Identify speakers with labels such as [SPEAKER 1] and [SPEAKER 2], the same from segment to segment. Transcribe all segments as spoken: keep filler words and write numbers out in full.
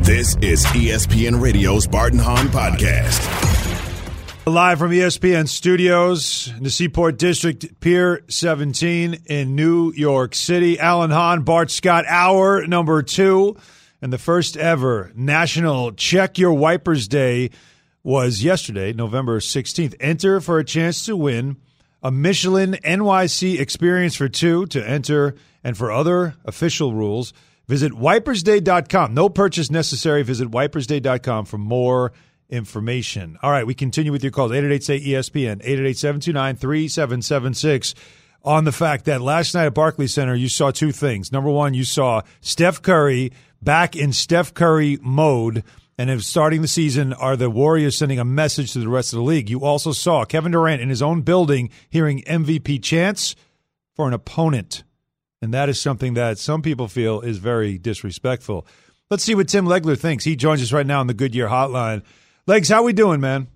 [SPEAKER 1] This is E S P N Radio's Bart and Hahn Podcast.
[SPEAKER 2] Live from E S P N Studios in the Seaport District, Pier seventeen in New York City. Alan Hahn, Bart Scott, hour number two. And the first ever National Check Your Wipers Day was yesterday, November sixteenth. Enter for a chance to win a Michelin N Y C experience for two. To enter and for other official rules, visit wipers day dot com. No purchase necessary. Visit wipers day dot com for more information. All right, we continue with your calls. eight eight eight, say E S P N, eight eight eight, seven two nine, three seven seven six. On the fact that last night at Barclays Center, you saw two things. Number one, you saw Steph Curry back in Steph Curry mode. And if starting the season, are the Warriors sending a message to the rest of the league? You also saw Kevin Durant in his own building hearing M V P chants for an opponent. And that is something that some people feel is very disrespectful. Let's see what Tim Legler thinks. He joins us right now on the Goodyear Hotline. Legs, how we doing, man?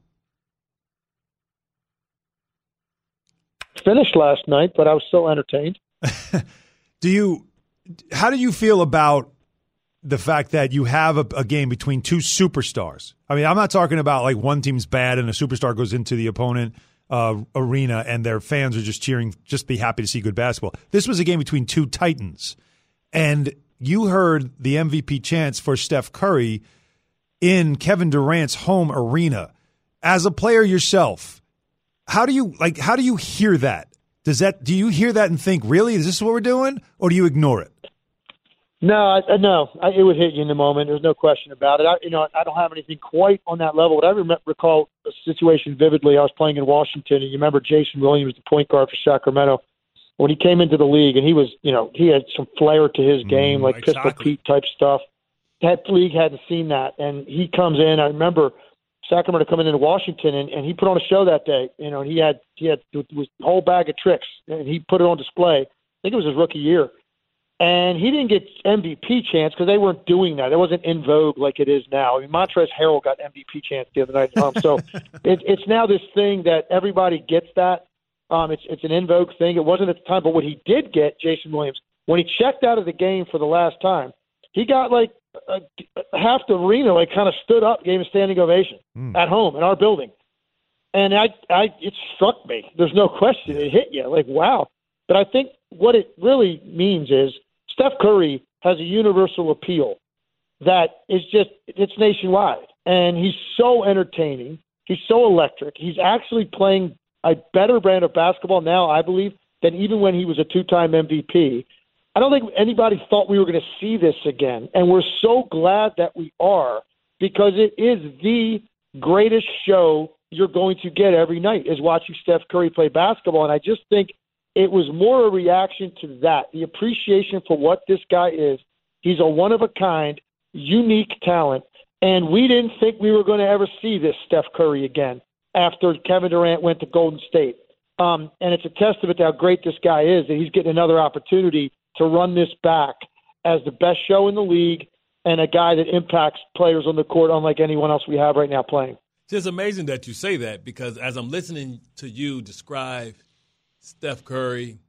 [SPEAKER 3] Finished last night, but I was still entertained.
[SPEAKER 2] do you? How do you feel about the fact that you have a, a game between two superstars? I mean, I'm not talking about like one team's bad and a superstar goes into the opponent uh, arena and their fans are just cheering, just be happy to see good basketball. This was a game between two titans, and you heard the M V P chants for Steph Curry in Kevin Durant's home arena. As a player yourself, how do you like? How do you hear that? Does that do you hear that and think, really, is this what we're doing, or do you ignore it?
[SPEAKER 3] No, I, no, I, it would hit you in the moment. There's no question about it. I, you know, I don't have anything quite on that level. But I remember, recall a situation vividly. I was playing in Washington, and you remember Jason Williams, the point guard for Sacramento, when he came into the league, and he was, you know, he had some flair to his game, mm, like exactly. Pistol Pete type stuff. That league hadn't seen that, and he comes in. I remember Sacramento coming into Washington, and, and he put on a show that day. You know, he had he had it was a whole bag of tricks, and he put it on display. I think it was his rookie year. And he didn't get M V P chance because they weren't doing that. It wasn't in vogue like it is now. I mean, Montrezl Harrell got M V P chance the other night. Um, so it, it's now this thing that everybody gets that. Um, it's it's an in vogue thing. It wasn't at the time. But what he did get, Jason Williams, when he checked out of the game for the last time, he got like a, a, half the arena like kind of stood up, gave a standing ovation mm. at home in our building. And I, I, it struck me. There's no question. It hit you. Like, wow. But I think what it really means is Steph Curry has a universal appeal that is just, it's nationwide. And he's so entertaining. He's so electric. He's actually playing a better brand of basketball now, I believe, than even when he was a two-time M V P. I don't think anybody thought we were going to see this again. And we're so glad that we are, because it is the greatest show you're going to get every night is watching Steph Curry play basketball. And I just think it was more a reaction to that, the appreciation for what this guy is. He's a one-of-a-kind, unique talent, and we didn't think we were going to ever see this Steph Curry again after Kevin Durant went to Golden State. Um, and it's a testament to how great this guy is that he's getting another opportunity to run this back as the best show in the league and a guy that impacts players on the court unlike anyone else we have right now playing.
[SPEAKER 4] It's amazing that you say that, because as I'm listening to you describe Steph Curry,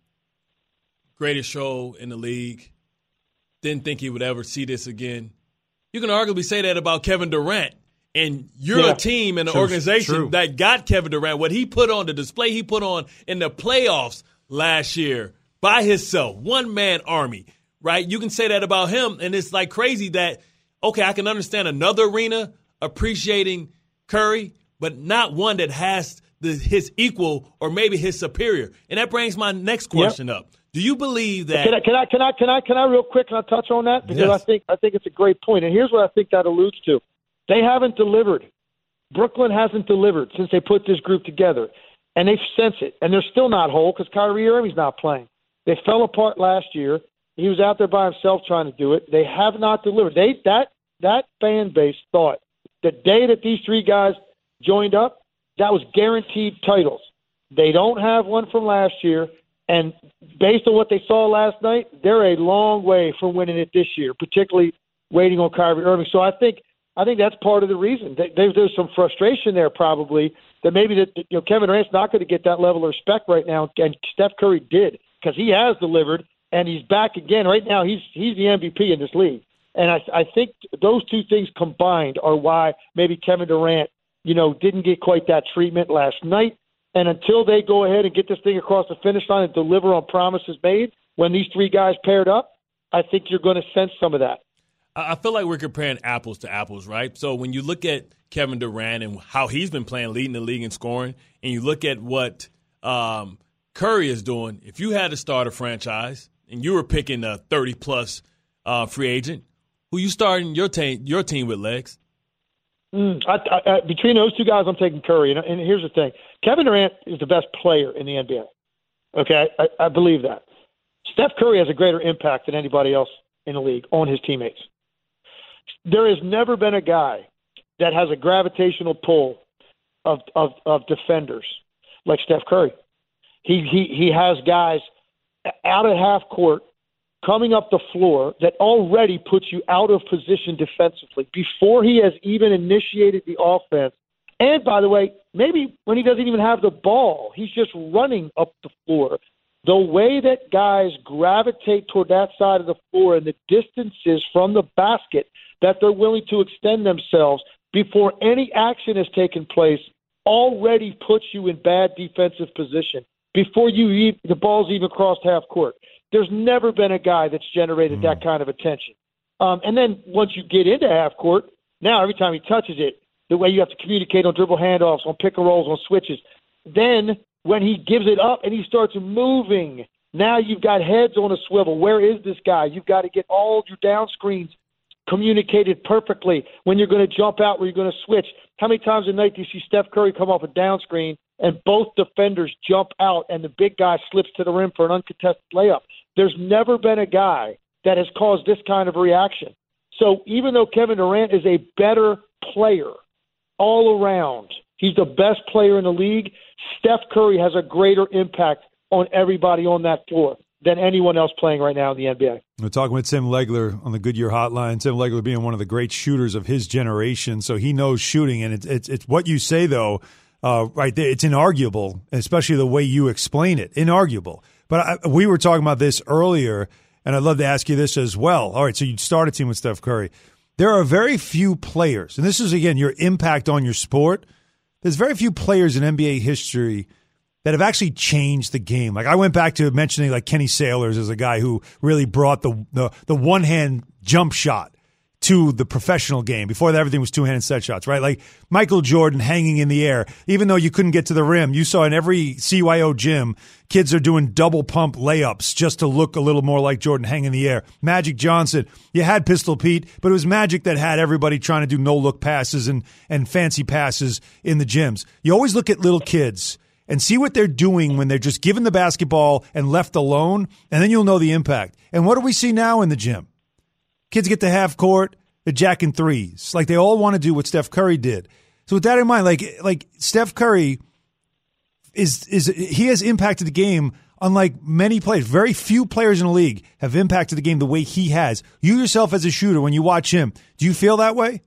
[SPEAKER 4] greatest show in the league, didn't think he would ever see this again. You can arguably say that about Kevin Durant, and you're yeah. a team and an true, organization true. that got Kevin Durant. What he put on, the display he put on in the playoffs last year by himself, one-man army, right? You can say that about him, and it's like crazy that, okay, I can understand another arena appreciating Curry, but not one that has the, his equal or maybe his superior. And that brings my next question yep. up. Do you believe that?
[SPEAKER 3] Can I, can I, can I, can I, can I real quick, can I touch on that? Because
[SPEAKER 4] yes.
[SPEAKER 3] I think, I think it's a great point. And here's what I think that alludes to. They haven't delivered. Brooklyn hasn't delivered since they put this group together. And they sense it. And they're still not whole because Kyrie Irving's not playing. They fell apart last year. He was out there by himself trying to do it. They have not delivered. They, that, that fan base thought the day that these three guys joined up, that was guaranteed titles. They don't have one from last year, and based on what they saw last night, they're a long way from winning it this year, particularly waiting on Kyrie Irving. So I think I think that's part of the reason. There's there's some frustration there probably that maybe that you know Kevin Durant's not going to get that level of respect right now, and Steph Curry did because he has delivered and he's back again. Right now, he's he's the M V P in this league. And I, I think those two things combined are why maybe Kevin Durant, you know, didn't get quite that treatment last night. And until they go ahead and get this thing across the finish line and deliver on promises made, when these three guys paired up, I think you're going to sense some of that.
[SPEAKER 4] I feel like we're comparing apples to apples, right? So when you look at Kevin Durant and how he's been playing, leading the league in scoring, and you look at what um, Curry is doing, if you had to start a franchise and you were picking a thirty-plus uh, free agent, who you starting your, team, your team with, Legs?
[SPEAKER 3] Mm, I, I, I, between those two guys, I'm taking Curry. And, and here's the thing. Kevin Durant is the best player in the N B A. Okay? I, I believe that. Steph Curry has a greater impact than anybody else in the league on his teammates. There has never been a guy that has a gravitational pull of, of, of defenders like Steph Curry. He, he, he has guys out at half court coming up the floor that already puts you out of position defensively before he has even initiated the offense. And, by the way, maybe when he doesn't even have the ball, he's just running up the floor. The way that guys gravitate toward that side of the floor and the distances from the basket that they're willing to extend themselves before any action has taken place already puts you in bad defensive position before you even, the ball's even crossed half court. There's never been a guy that's generated mm. that kind of attention. Um, and then once you get into half court, now every time he touches it, the way you have to communicate on dribble handoffs, on pick and rolls, on switches, then when he gives it up and he starts moving, now you've got heads on a swivel. Where is this guy? You've got to get all your down screens communicated perfectly when you're going to jump out, where you're going to switch. How many times a night do you see Steph Curry come off a down screen and both defenders jump out and the big guy slips to the rim for an uncontested layup? There's never been a guy that has caused this kind of reaction. So even though Kevin Durant is a better player all around, he's the best player in the league, Steph Curry has a greater impact on everybody on that floor than anyone else playing right now in the N B A.
[SPEAKER 2] We're talking with Tim Legler on the Goodyear Hotline. Tim Legler being one of the great shooters of his generation, so he knows shooting. And it's it's, it's what you say, though, uh, right there. It's inarguable, especially the way you explain it. Inarguable. But I, we were talking about this earlier, and I'd love to ask you this as well. All right, so you start a team with Steph Curry. There are very few players, and this is, again, your impact on your sport. There's very few players in N B A history that have actually changed the game. Like I went back to mentioning like Kenny Sailors as a guy who really brought the the, the one-hand jump shot to the professional game. Before that, everything was two-handed set shots, right? Like Michael Jordan hanging in the air. Even though you couldn't get to the rim, you saw in every C Y O gym, kids are doing double pump layups just to look a little more like Jordan hanging in the air. Magic Johnson, you had Pistol Pete, but it was Magic that had everybody trying to do no-look passes and, and fancy passes in the gyms. You always look at little kids and see what they're doing when they're just given the basketball and left alone, and then you'll know the impact. And what do we see now in the gym? Kids get to half court, they're jacking threes. Like they all want to do what Steph Curry did. So with that in mind, like like Steph Curry is is he has impacted the game unlike many players. Very few players in the league have impacted the game the way he has. You yourself as a shooter, when you watch him, do you feel that way?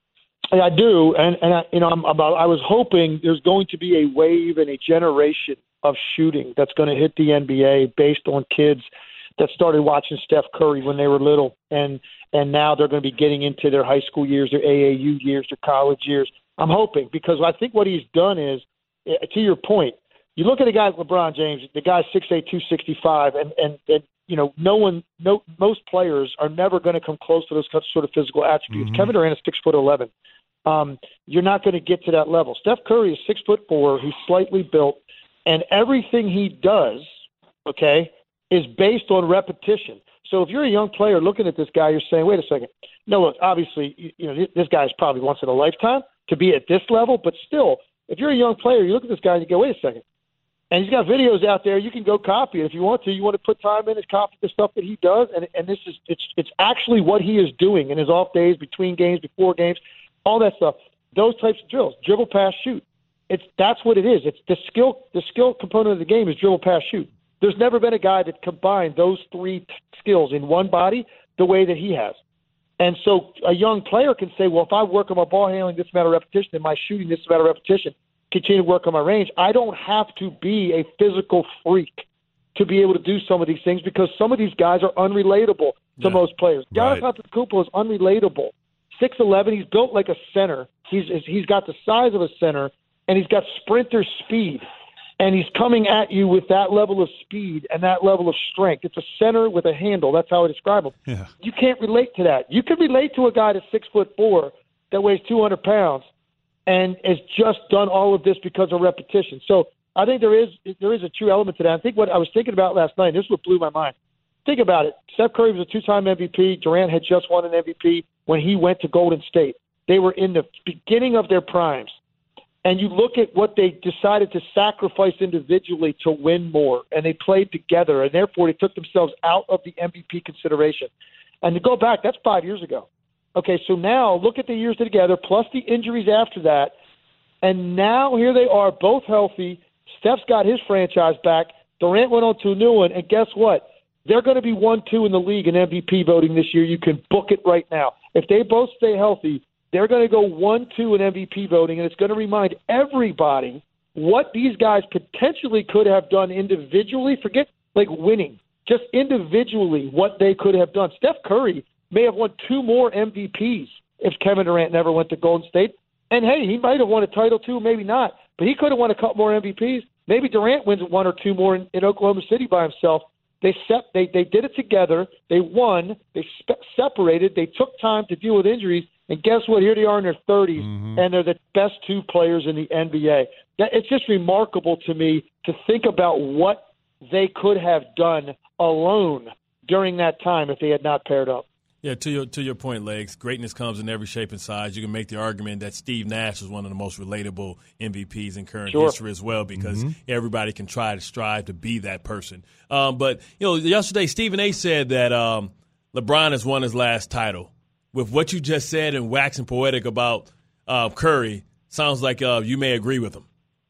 [SPEAKER 3] I do, and and I, you know, I'm about. I was hoping there's going to be a wave and a generation of shooting that's going to hit the N B A based on kids that started watching Steph Curry when they were little, and and now they're going to be getting into their high school years, their A A U years, their college years. I'm hoping, because I think what he's done is, to your point, you look at a guy like LeBron James, the guy's six eight, two sixty-five, and and and you know, no one, no most players are never going to come close to those sort of physical attributes. Mm-hmm. Kevin Durant is six foot eleven. Um, you're not going to get to that level. Steph Curry is six foot four. He's slightly built, and everything he does, okay, is based on repetition. So if you're a young player looking at this guy, you're saying, wait a second. No, look, obviously, you, you know, this guy is probably once in a lifetime to be at this level, but still, if you're a young player, you look at this guy and you go, wait a second. And he's got videos out there. You can go copy it if you want to. You want to put time in and copy the stuff that he does, and and this is it's it's actually what he is doing in his off days, between games, before games, all that stuff. Those types of drills, dribble, pass, shoot. It's that's what it is. It's the skill. The skill component of the game is dribble, pass, shoot. There's never been a guy that combined those three t- skills in one body the way that he has. And so a young player can say, well, if I work on my ball handling this amount of repetition and my shooting this amount of repetition, continue to work on my range, I don't have to be a physical freak to be able to do some of these things because some of these guys are unrelatable to
[SPEAKER 2] Yeah.
[SPEAKER 3] most players. Giannis
[SPEAKER 2] Right.
[SPEAKER 3] Antetokounmpo is unrelatable. six eleven, he's built like a center. He's he's got the size of a center, and he's got sprinter speed. And he's coming at you with that level of speed and that level of strength. It's a center with a handle. That's how I describe him.
[SPEAKER 2] Yeah.
[SPEAKER 3] You can't relate to that. You can relate to a guy that's six foot four that weighs two hundred pounds and has just done all of this because of repetition. So I think there is there is a true element to that. I think what I was thinking about last night, and this is what blew my mind. Think about it. Steph Curry was a two-time M V P. Durant had just won an M V P when he went to Golden State. They were in the beginning of their primes. And you look at what they decided to sacrifice individually to win more, and they played together, and therefore they took themselves out of the M V P consideration. And to go back, that's five years ago. Okay, so now look at the years together, plus the injuries after that, and now here they are, both healthy. Steph's got his franchise back. Durant went on to a new one, and guess what? They're going to be one two in the league in M V P voting this year. You can book it right now. If they both stay healthy, they're going to go one two in M V P voting, and it's going to remind everybody what these guys potentially could have done individually. Forget, like, winning. Just individually what they could have done. Steph Curry may have won two more M V Ps if Kevin Durant never went to Golden State. And, hey, he might have won a title too, maybe not. But he could have won a couple more M V Ps. Maybe Durant wins one or two more in, in Oklahoma City by himself. They, sep- they they did it together. They won. They spe- separated. They took time to deal with injuries. And guess what? Here they are in their thirties, mm-hmm. and they're the best two players in the N B A. That, it's just remarkable to me to think about what they could have done alone during that time if they had not paired up.
[SPEAKER 4] Yeah, to your to your point, Legs, greatness comes in every shape and size. You can make the argument that Steve Nash is one of the most relatable M V Ps in current
[SPEAKER 3] sure.
[SPEAKER 4] history as well because
[SPEAKER 2] mm-hmm.
[SPEAKER 4] everybody can try to strive to be that person. Um, but, you know, yesterday Stephen A. said that um, LeBron has won his last title. With what you just said and waxing poetic about uh, Curry, sounds like uh, you may agree with him.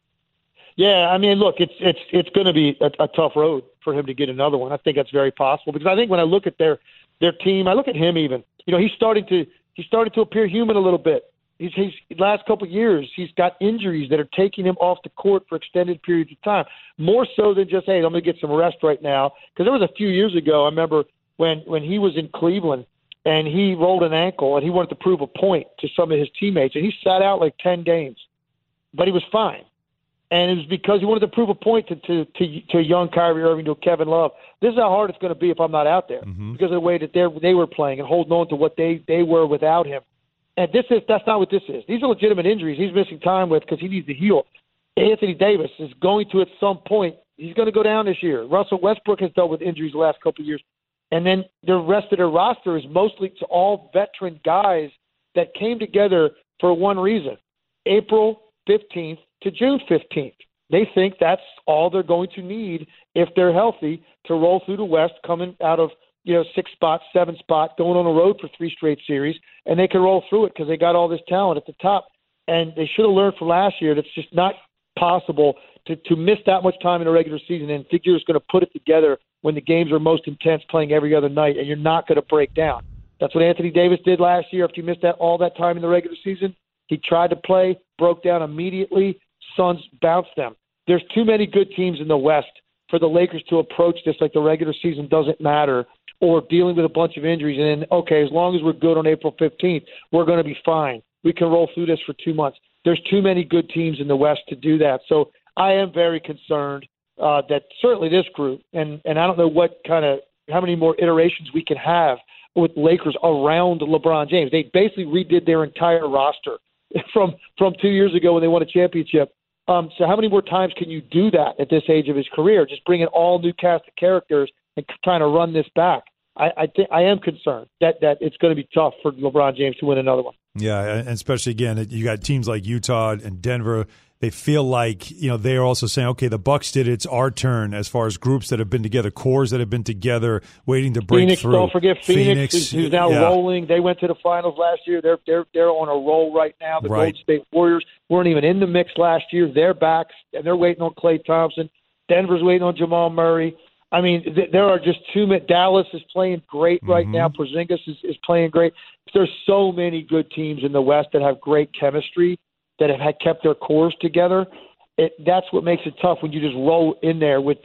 [SPEAKER 3] Yeah, I mean, look, it's it's it's going to be a, a tough road for him to get another one. I think that's very possible because I think when I look at their their team, I look at him even. You know, he's starting to he's starting to appear human a little bit. He's he's last couple of years he's got injuries that are taking him off the court for extended periods of time, more so than just hey, I'm going to get some rest right now. Because there was a few years ago, I remember when when he was in Cleveland. And he rolled an ankle, and he wanted to prove a point to some of his teammates. And he sat out like ten games, but he was fine. And it was because he wanted to prove a point to to to, to young Kyrie Irving, to Kevin Love. This is how hard it's going to be if I'm not out there
[SPEAKER 2] mm-hmm.
[SPEAKER 3] because of the way that they they were playing and holding on to what they, they were without him. And this is that's not what this is. These are legitimate injuries he's missing time with because he needs to heal. Anthony Davis is going to at some point. He's going to go down this year. Russell Westbrook has dealt with injuries the last couple of years. And then the rest of their roster is mostly to all veteran guys that came together for one reason, April fifteenth to June fifteenth. They think that's all they're going to need if they're healthy to roll through the West, coming out of, you know, six spots, seven spot, going on the road for three straight series, and they can roll through it because they got all this talent at the top. And they should have learned from last year that it's just not possible to, to miss that much time in the regular season and think you're just going to put it together when the games are most intense, playing every other night, and you're not going to break down. That's what Anthony Davis did last year. After he missed that all that time in the regular season, he tried to play, broke down immediately. Suns bounced them. There's too many good teams in the West for the Lakers to approach this like the regular season doesn't matter or dealing with a bunch of injuries. And then, okay, as long as we're good on April fifteenth, we're going to be fine. We can roll through this for two months. There's too many good teams in the West to do that. So I am very concerned Uh, that certainly this group, and, and I don't know what kind of how many more iterations we can have with Lakers around LeBron James. They basically redid their entire roster from from two years ago when they won a championship. Um, so how many more times can you do that at this age of his career? Just bring in all new cast of characters and trying to run this back. I I, th- I am concerned that that it's going to be tough for LeBron James to win another one.
[SPEAKER 2] Yeah, and especially again, you got teams like Utah and Denver. They feel like, you know, they are also saying, okay, the Bucks did it. It's our turn as far as groups that have been together, cores that have been together, waiting to break
[SPEAKER 3] Phoenix,
[SPEAKER 2] through.
[SPEAKER 3] Don't forget Phoenix,
[SPEAKER 2] Phoenix
[SPEAKER 3] who's, who's now
[SPEAKER 2] yeah.
[SPEAKER 3] rolling. They went to the finals last year. They're they're they're on a roll right now. The
[SPEAKER 2] Right.
[SPEAKER 3] Golden State Warriors weren't even in the mix last year. They're back, and they're waiting on Klay Thompson. Denver's waiting on Jamal Murray. I mean, th- there are just too many. Dallas is playing great right
[SPEAKER 2] Mm-hmm.
[SPEAKER 3] now. Porzingis is, is playing great. There's so many good teams in the West that have great chemistry, that have had kept their cores together. It, that's what makes it tough when you just roll in there with, with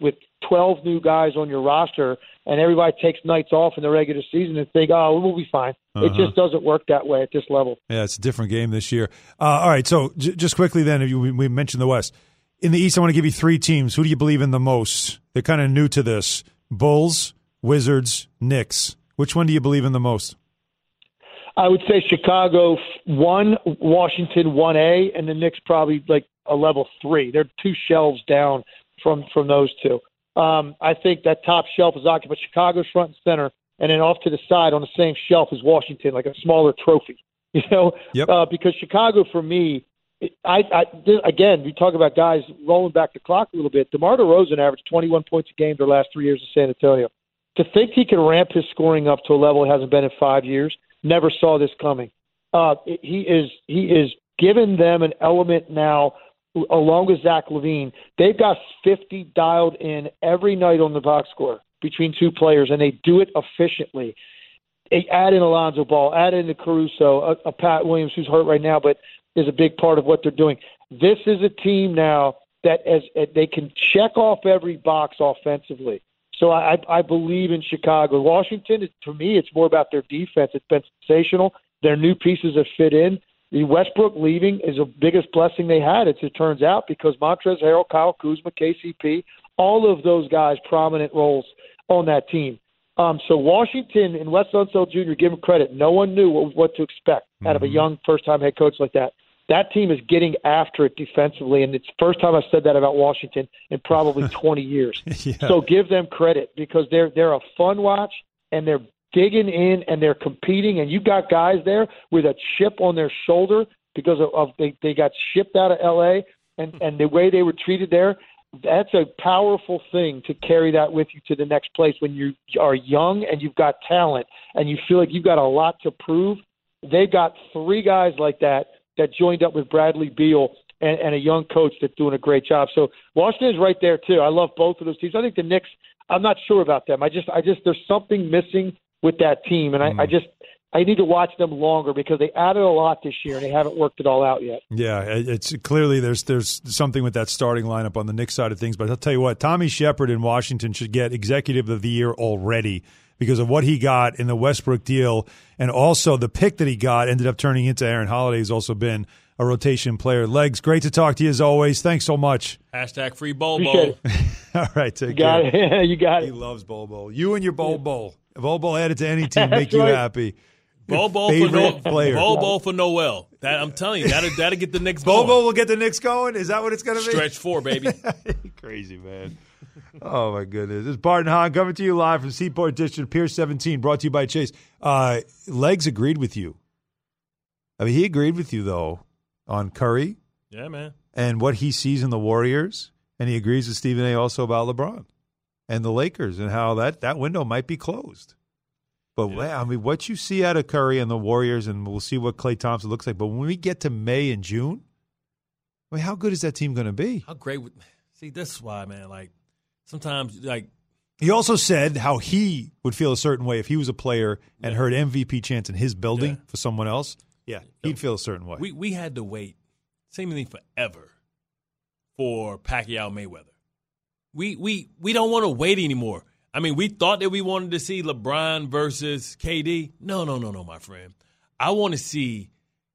[SPEAKER 3] twelve new guys on your roster and everybody takes nights off in the regular season and think, oh, we'll be fine. Uh-huh. It just doesn't work that way at this level.
[SPEAKER 2] Yeah, it's a different game this year. Uh, all right, so j- just quickly then, if you, we mentioned the West. In the East, I want to give you three teams. Who do you believe in the most? They're kind of new to this. Bulls, Wizards, Knicks. Which one do you believe in the most?
[SPEAKER 3] I would say Chicago one, Washington one A, and the Knicks probably like a level three. They're two shelves down from, from those two. Um, I think that top shelf is occupied. Chicago's front and center, and then off to the side on the same shelf is Washington, like a smaller trophy. You know,
[SPEAKER 2] yep.
[SPEAKER 3] uh, because Chicago, for me, I, I again, we talk about guys rolling back the clock a little bit. DeMar DeRozan averaged twenty-one points a game their last three years in San Antonio. To think he can ramp his scoring up to a level it hasn't been in five years, never saw this coming. Uh, he is he is giving them an element now. Along with Zach LaVine, they've got fifty dialed in every night on the box score between two players, and they do it efficiently. They add in Alonzo Ball, add in the Caruso, a, a Pat Williams who's hurt right now, but is a big part of what they're doing. This is a team now that as, as they can check off every box offensively. So I, I believe in Chicago. Washington, to me, it's more about their defense. It's been sensational. Their new pieces have fit in. The Westbrook leaving is the biggest blessing they had, as it turns out, because Montrezl Harrell, Kyle Kuzma, K C P, all of those guys, prominent roles on that team. Um, so Washington and Wes Unseld Junior, give him credit. No one knew what, what to expect mm-hmm. out of a young first-time head coach like that. That team is getting after it defensively, and it's the first time I've said that about Washington in probably twenty years. Yeah. So give them credit because they're they're a fun watch, and they're digging in, and they're competing, and you've got guys there with a chip on their shoulder because of, of they, they got shipped out of L A, and, and the way they were treated there. That's a powerful thing to carry that with you to the next place when you are young and you've got talent and you feel like you've got a lot to prove. They've got three guys like that that joined up with Bradley Beal and, and a young coach that's doing a great job. So Washington is right there too. I love both of those teams. I think the Knicks, I'm not sure about them. I just, I just, there's something missing with that team, and I, mm. I just I need to watch them longer because they added a lot this year and they haven't worked it all out yet. Yeah,
[SPEAKER 2] it's clearly there's there's something with that starting lineup on the Knicks side of things. But I'll tell you what, Tommy Shepard in Washington should get Executive of the Year already because of what he got in the Westbrook deal, and also the pick that he got ended up turning into Aaron Holiday, who's also been a rotation player. Legs, great to talk to you as always. Thanks so much.
[SPEAKER 4] Hashtag free Bol Bol.
[SPEAKER 2] All right, take
[SPEAKER 3] you got
[SPEAKER 2] care.
[SPEAKER 3] It. You got
[SPEAKER 2] he
[SPEAKER 3] it.
[SPEAKER 2] He loves Bol Bol. You and your Bol Bol. Bol Bol added to any team, make you
[SPEAKER 3] right.
[SPEAKER 2] happy.
[SPEAKER 4] Bol Bol for no, player. Bol Bol for Noel. That I'm telling you, that'll that'll get the Knicks going.
[SPEAKER 2] Bol Bol will get the Knicks going. Is that what it's going to be?
[SPEAKER 4] Stretch four, baby.
[SPEAKER 2] Crazy man. Oh my goodness! It's Bart and Hahn coming to you live from Seaport District, Pier seventeen, brought to you by Chase. Uh, Legs agreed with you. I mean, he agreed with you though on Curry.
[SPEAKER 4] Yeah, man.
[SPEAKER 2] And what he sees in the Warriors, and he agrees with Stephen A. also about LeBron and the Lakers and how that, that window might be closed. But, yeah. wow, I mean, what you see out of Curry and the Warriors, and we'll see what Klay Thompson looks like. But when we get to May and June, I mean, how good is that team going to be?
[SPEAKER 4] How great would – see, this is why, man, like, sometimes, like –
[SPEAKER 2] he also said how he would feel a certain way if he was a player and yeah. heard M V P chants in his building yeah. for someone else. Yeah, he'd feel a certain way.
[SPEAKER 4] We we had to wait seemingly forever for Pacquiao Mayweather. We we we don't want to wait anymore. I mean, we thought that we wanted to see LeBron versus K D. No, no, no, no, my friend. I want to see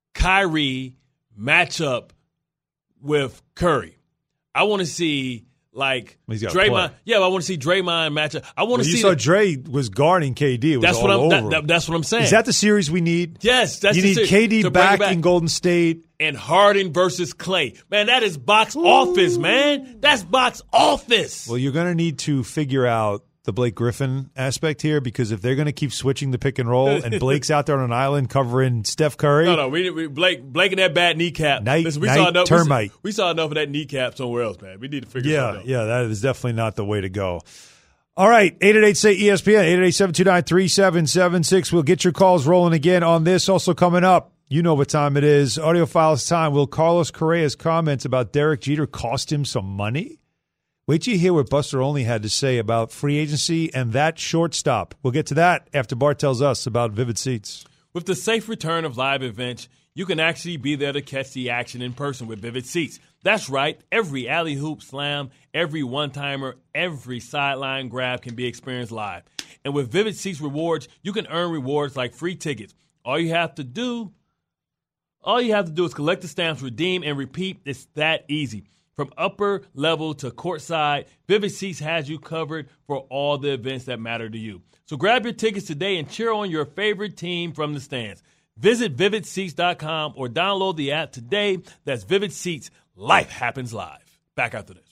[SPEAKER 4] Kyrie match up with Curry. I want to see like Draymond. Yeah, I want to see Draymond match up. I want
[SPEAKER 2] well,
[SPEAKER 4] to
[SPEAKER 2] you
[SPEAKER 4] see.
[SPEAKER 2] You saw
[SPEAKER 4] the,
[SPEAKER 2] Dre was guarding K D. It was
[SPEAKER 4] that's
[SPEAKER 2] all
[SPEAKER 4] what I'm.
[SPEAKER 2] over
[SPEAKER 4] That, that, that's what I'm saying.
[SPEAKER 2] Is that the series we need?
[SPEAKER 4] Yes, that's
[SPEAKER 2] you
[SPEAKER 4] the
[SPEAKER 2] need
[SPEAKER 4] series.
[SPEAKER 2] K D back, back in Golden State.
[SPEAKER 4] And Harden versus Clay. Man, that is box Ooh. office, man. That's box office.
[SPEAKER 2] Well, you're going to need to figure out the Blake Griffin aspect here because if they're going to keep switching the pick and roll and Blake's out there on an island covering Steph Curry.
[SPEAKER 4] No, no, we, we Blake Blake and that bad kneecap.
[SPEAKER 2] Night,
[SPEAKER 4] Listen, we
[SPEAKER 2] night
[SPEAKER 4] saw enough,
[SPEAKER 2] termite.
[SPEAKER 4] We, we saw enough of that kneecap somewhere else, man. We need to figure
[SPEAKER 2] yeah,
[SPEAKER 4] something out.
[SPEAKER 2] Yeah, that is definitely not the way to go. All right, eight eight eight, say E S P N, eight eight eight, seven two nine, three seven seven six. We'll get your calls rolling again on this. Also coming up, you know what time it is. Audiofiles time. Will Carlos Correa's comments about Derek Jeter cost him some money? Wait till you hear what Buster Olney had to say about free agency and that shortstop. We'll get to that after Bart tells us about Vivid Seats.
[SPEAKER 4] With the safe return of live events, you can actually be there to catch the action in person with Vivid Seats. That's right. Every alley-hoop slam, every one-timer, every sideline grab can be experienced live. And with Vivid Seats Rewards, you can earn rewards like free tickets. All you have to do, all you have to do is collect the stamps, redeem, and repeat. It's that easy. From upper level to courtside, Vivid Seats has you covered for all the events that matter to you. So grab your tickets today and cheer on your favorite team from the stands. Visit vivid seats dot com or download the app today. That's Vivid Seats. Life happens live. Back after this.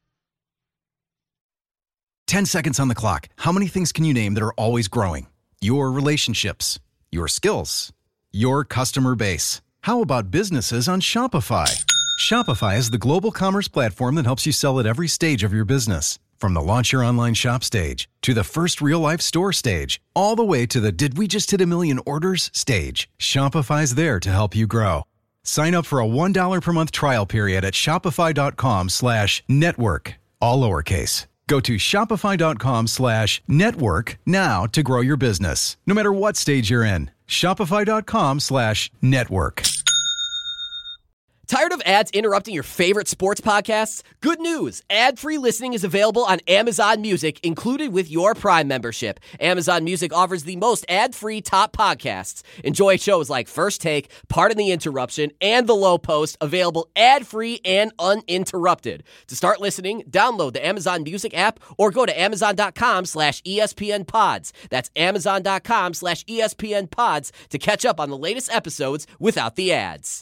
[SPEAKER 5] Ten seconds on the clock. How many things can you name that are always growing? Your relationships, your skills, your customer base. How about businesses on Shopify? Shopify is the global commerce platform that helps you sell at every stage of your business. From the launch your online shop stage to the first real-life store stage, all the way to the did we just hit a million orders stage, Shopify's there to help you grow. Sign up for a one dollar per month trial period at shopify.com slash network, all lowercase. Go to shopify.com slash network now to grow your business, no matter what stage you're in. Shopify.com slash network.
[SPEAKER 6] Tired of ads interrupting your favorite sports podcasts? Good news! Ad-free listening is available on Amazon Music, included with your Prime membership. Amazon Music offers the most ad-free top podcasts. Enjoy shows like First Take, Pardon the Interruption, and The Low Post, available ad-free and uninterrupted. To start listening, download the Amazon Music app or go to amazon.com slash ESPN pods. That's amazon.com slash ESPN pods to catch up on the latest episodes without the ads.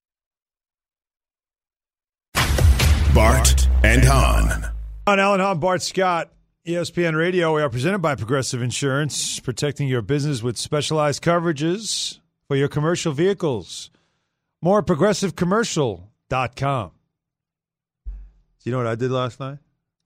[SPEAKER 1] Bart and Hahn.
[SPEAKER 2] On Alan Hahn, Bart Scott, E S P N Radio. We are presented by Progressive Insurance, protecting your business with specialized coverages for your commercial vehicles. More at progressive commercial dot com. Do you know what I did last night?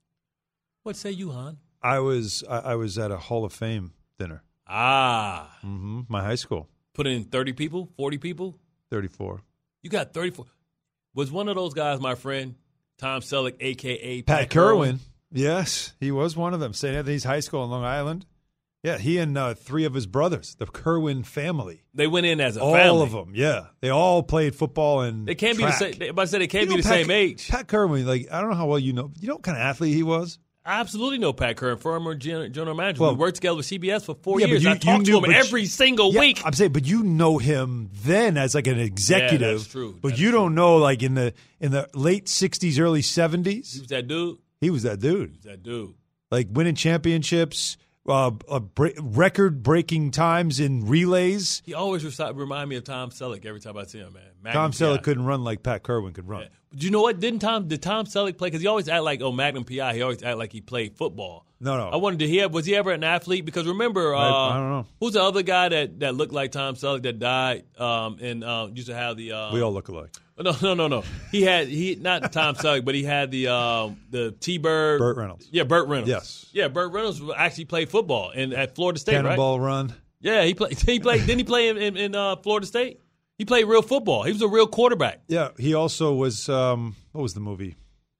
[SPEAKER 4] What say you, Hahn?
[SPEAKER 2] I was I, I was at a Hall of Fame dinner.
[SPEAKER 4] Ah.
[SPEAKER 2] Mm-hmm. My high school.
[SPEAKER 4] Put in thirty people, forty people?
[SPEAKER 2] thirty-four.
[SPEAKER 4] You got thirty-four. Was one of those guys my friend? Tom Selleck, a k a.
[SPEAKER 2] Pat,
[SPEAKER 4] Pat
[SPEAKER 2] Kerwin. Kerwin. Yes, he was one of them. Saint Anthony's High School in Long Island. Yeah, he and uh, three of his brothers, the Kerwin family.
[SPEAKER 4] They went in as a
[SPEAKER 2] all
[SPEAKER 4] family.
[SPEAKER 2] All of them, yeah. They all played football and
[SPEAKER 4] They can't
[SPEAKER 2] track.
[SPEAKER 4] be the same. If I said they can't
[SPEAKER 2] you
[SPEAKER 4] be
[SPEAKER 2] know,
[SPEAKER 4] the
[SPEAKER 2] Pat,
[SPEAKER 4] same age.
[SPEAKER 2] Pat Kerwin, like, I don't know how well you know. You know what kind of athlete he was?
[SPEAKER 4] I absolutely know Pat Kerwin, former gen- general manager.
[SPEAKER 2] Well,
[SPEAKER 4] we worked together with C B S for four
[SPEAKER 2] yeah,
[SPEAKER 4] years.
[SPEAKER 2] you,
[SPEAKER 4] I talked
[SPEAKER 2] knew,
[SPEAKER 4] to him every
[SPEAKER 2] you,
[SPEAKER 4] single
[SPEAKER 2] yeah,
[SPEAKER 4] week.
[SPEAKER 2] I'm saying, but you know him then as like an executive.
[SPEAKER 4] Yeah, that's true.
[SPEAKER 2] But
[SPEAKER 4] that's
[SPEAKER 2] you
[SPEAKER 4] true.
[SPEAKER 2] don't know, like in the in the late sixties, early seventies.
[SPEAKER 4] He was that dude.
[SPEAKER 2] He was that dude.
[SPEAKER 4] He was that dude.
[SPEAKER 2] Like winning championships, uh, uh, bre- record-breaking times in relays.
[SPEAKER 4] He always resi- remind me of Tom Selleck every time I see him, man. Magnum
[SPEAKER 2] Tom Selleck
[SPEAKER 4] P I.
[SPEAKER 2] couldn't run like Pat Kerwin could run.
[SPEAKER 4] Yeah. But you know what? Didn't Tom? Did Tom Selleck play? Because he always act like oh Magnum P I. He always act like he played football.
[SPEAKER 2] No, no.
[SPEAKER 4] I wondered, did he have, was he ever an athlete? Because remember, uh,
[SPEAKER 2] I, I don't know.
[SPEAKER 4] Who's the other guy that, that looked like Tom Selleck that died um, and uh, used to have the? Um,
[SPEAKER 2] We all look alike.
[SPEAKER 4] No, no, no, no. He had he not Tom Selleck, but he had the um, the T Bird.
[SPEAKER 2] Burt Reynolds.
[SPEAKER 4] Yeah, Burt Reynolds.
[SPEAKER 2] Yes.
[SPEAKER 4] Yeah, Burt Reynolds actually played football in at Florida State,
[SPEAKER 2] Cannonball
[SPEAKER 4] right?
[SPEAKER 2] run.
[SPEAKER 4] Yeah, he played. He played. Didn't he play in, in, in uh, Florida State? He played real football. He was a real quarterback.
[SPEAKER 2] Yeah, he also was. Um, what was the movie?